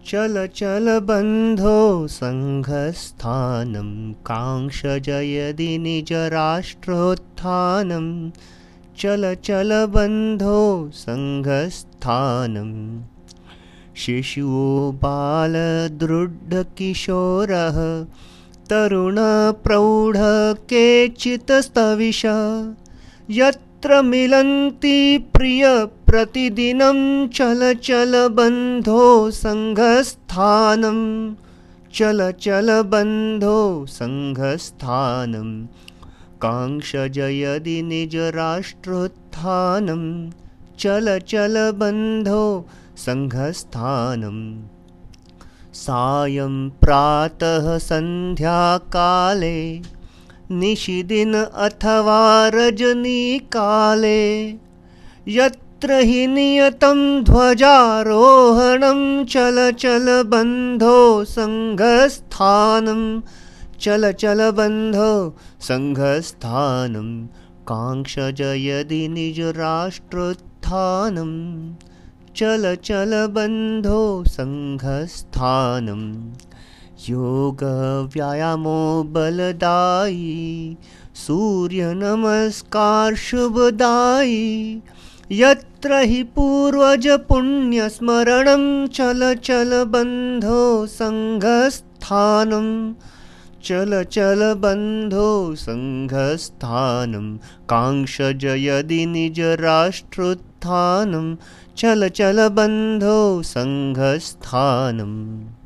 चल चल बन्धो सङ्घस्थानं काङ्क्षज यदि निजराष्ट्रोत्थानं। चल चल बन्धो सङ्घस्थानं। शिशुः बालदृढकिशोरः तरुणप्रौढ केचित्स्तविषः यत्र मिलन्ति प्रियप्रतिदिनं। चल चल बन्धो सङ्घस्थानं। चल चल बन्धो सङ्घस्थानं काङ्क्षज यदि निजराष्ट्रोत्थानं। चल चल बन्धो सङ्घस्थानं। सायं प्रातः सन्ध्याकाले निशिदिन अथवा रजनीकाले यत्र हि नियतं ध्वजारोहणं। चल चल बन्धो सङ्घस्थानं। चल चल बन्धो सङ्घस्थानं काङ्क्षज यदि निजराष्ट्रोत्थानं। चल चल बन्धो सङ्घस्थानं। योगव्यायामो बलदायी सूर्यनमस्कार शुभदायी यत्र हि पूर्वजपुण्यस्मरणं। चल चल बन्धो सङ्घस्थानं। चल चल बन्धो सङ्घस्थानं काङ्क्षज यदि निजराष्ट्रोत्थानं। चल चल बन्धो सङ्घस्थानं।